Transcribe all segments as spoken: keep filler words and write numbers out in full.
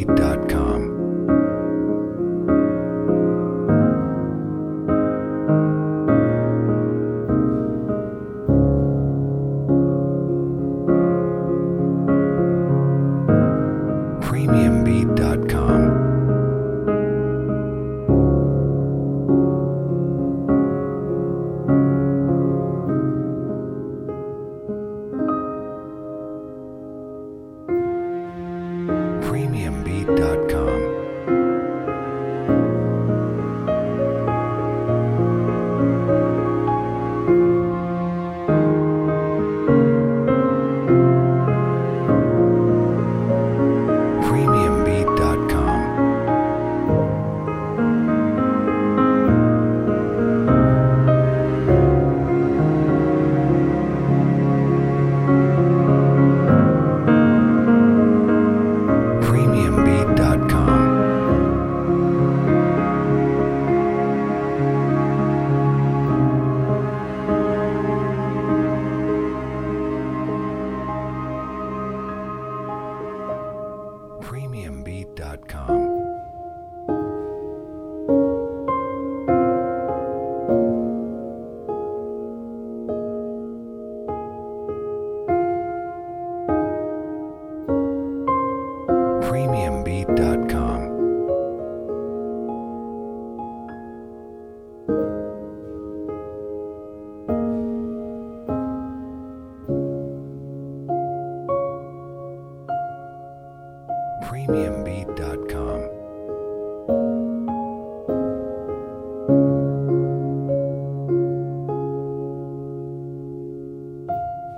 premium beat dot com. premium beat dot com. premium beat dot com. premium beat dot com. premium beat dot com. premium beat dot com. premium beat dot com. premium beat dot com.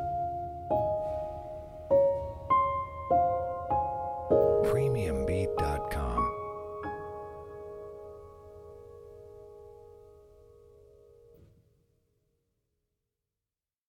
premium beat dot com.